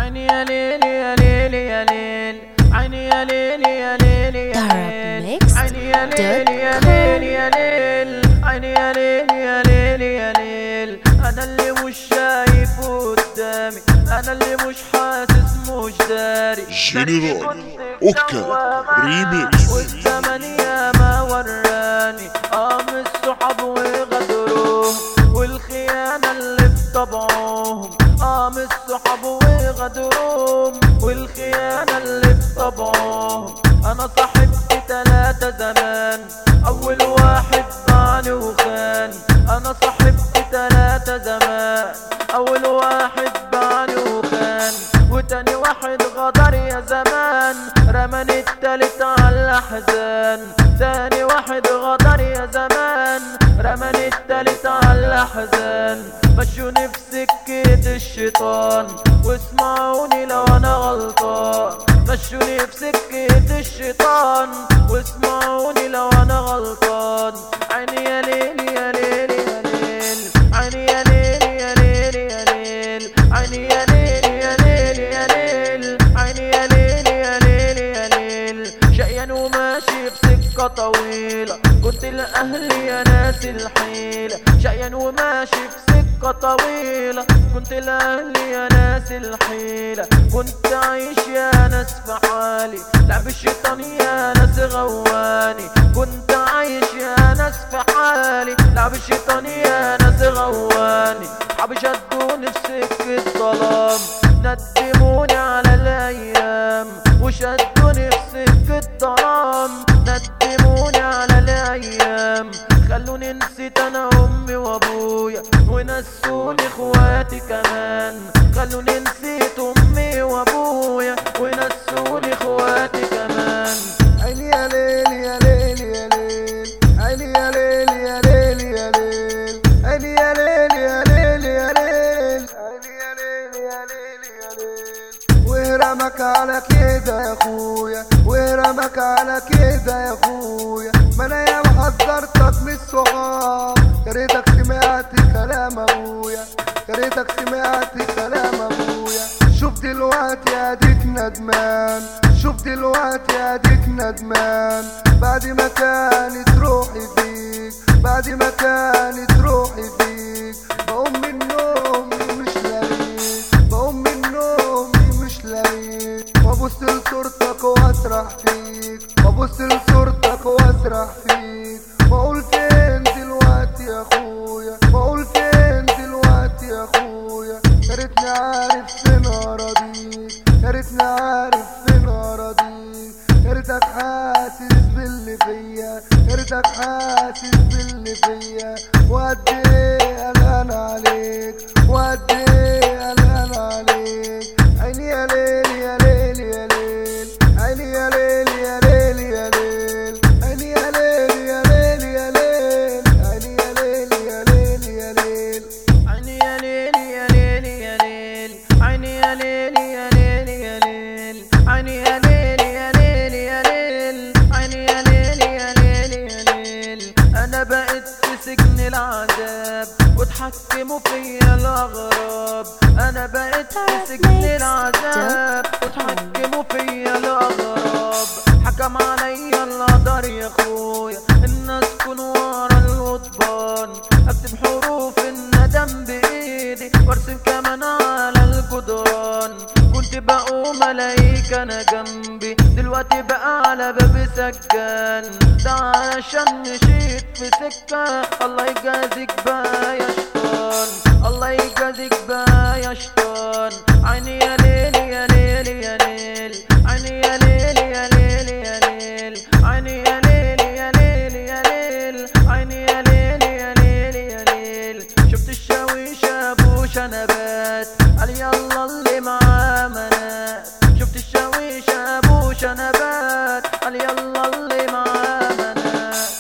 عيني يا ليل يا ليل يا ليل، عيني يا ليل يا ليل يا ليل، عيني يا ليل يا ليل يا ليل، عيني يا ليل يا ليل يا ليل. انا اللي مش شايف قدامي، انا اللي مش حاسس مش داري. جنرال اوكا ريميكس. والزمن ياما وراني من الصحاب وغدروهم، والخيانة اللي في طبعهم من الصحاب وغدروهم، والخيانة اللي في طبعهم. انا صاحبت 3 زمان، اول واحد باعني وخان. انا صاحبت 3 زمان، اول واحد باعني وخان، وتاني واحد غدر يا زمان، رماني التالت على الاحزان. تاني واحد غدر يا زمان، رماني التالت على الاحزان. مشوني في سكة الشيطان، واسمعوني لو انا غلطان. مشوني في سكة الشيطان، واسمعوني لو انا غلطان. عيني يا ليل يا ليل يا ليل، عيني يا ليل يا ليل يا ليل، عيني يا ليل يا ليل يا ليل، عيني يا ليل يا ليل يا ليل. شقيان وماشي بسكة طويلة، كنت لأهلي يا ناس الحيلة. شقيان وماشي بسكة طويلة، كنت لأهلي يا ناس الحيلة. كنت عايش يا ناس في حالي، لعب الشيطان يا ناس غواني. كنت عايش يا ناس في حالي، لعب الشيطان يا ناس غواني. صحابي شدوني في سكة ظلام، ندموني على الأيام، وشدوني في سكة ظلام، ندموني على الأيام. خلوني نسيت أنا أمي وأبويا، ونسوني إخواتي كمان. خلوني نسيت أمي وأبويا، ونسوني إخواتي كمان. عيني يا ليل يا ليل يا ليل، عيني يا ليل يا ليل يا ليل، عيني يا ليل يا ليل يا ليل، عيني يا ليل يا ليل يا ليل. وهرمك على كده يا اخويا، وهرمك على كده يا اخويا. ما انا يا حذرتك من الصحاب، يا ريتك سمعت كلام ابويا، يا ريتك سمعت كلام ابويا. شوف دلوقتي اديك ندمان، شوف دلوقتي اديك ندمان. بعد ما كانت روحي فيك، بعد ما كانت روحي فيك. بقوم من نومي مش لاقيك، بقوم من نومي مش لاقيك. وابص لصورتك واسرح فيك، وابص لصورتك واسرح فيك. بقول فين دلوقتي يا اخويا، بقول فين دلوقتي يا اخويا. يا ريتني عارف فين اراضيك، يا ريتني عارف فين اراضيك. يا ريتك حاسس باللي فيا، يا ريتك حاسس باللي فيا. وقد ايه قلقان عليك، وقد ايه قلقان عليك. عيني يا ليل يا ليل يا ليل، عيني يا ليل يا ليل يا ليل، عيني يا ليل يا ليل يا ليل، عيني يا ليل يا ليل يا ليل. عيني يا ليل يا ليل يا ليل، عيني يا ليل يا ليل يا ليل، عيني يا ليل يا ليل يا ليل، عيني يا ليل يا ليل يا ليل. انا بقيت في سجن العذاب، وتحكموا فيا الاغراب. انا بقيت في سجن العذاب، وتحكموا فيا الاغراب. حكم عليا القدر يا اخويا، الناس تكون ورا الغضبان. اكتب حروف الندم بايدي، وارسم كمان على الجدران. كنت بقوم الاقيك انا جنبي، دلوقتي بقى على باب سجان. ده عشان مشيت في سكة، الله يجازيك بقى يا شيطان، الله يجازيك بقى يا شيطان. عيني يا ليل يا ليل يا ليل، عيني يا ليل يا ليل يا ليل، عيني يا ليل يا ليل يا ليل، عيني يا ليل يا ليل يا ليل. شفت الشاويش ابو شنبات، قال يلا اللي معاه منات. شفت الشاويش ابو شنبات، قال يلا اللي معاه منات.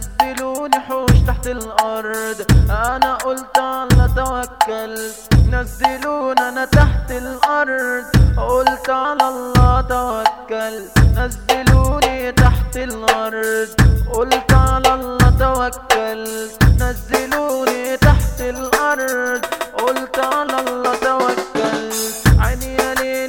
نزلوني حوش تحت الارض، انا قلت على توكلت. نزلوني انا تحت الارض، قلت على الله توكلت. نزلوني تحت الارض، قلت على الله توكلت. نزلوني تحت الارض، قلت على الله توكلت. عيني يا ليل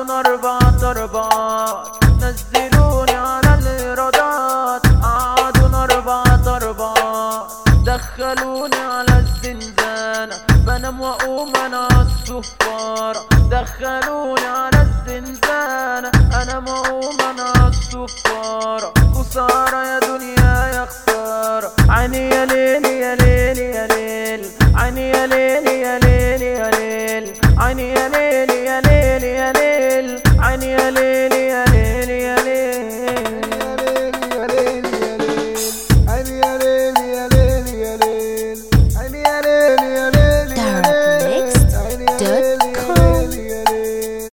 قعدونا 4 نزلوني على الإيرادات، قعدونا 4 دخلوني على الزنزانة، بنام واقوم انا عالصفارة، دخلوني على الزنزانة انام واقوم انا عالصفارة، خسارة يا دنيا يا خسارة، عيني يا ليل يا ليل يا ليل، عيني يا ليل يا ليل يا ليل، عيني يا ليل يا ليل يا ليل، عيني يا ليل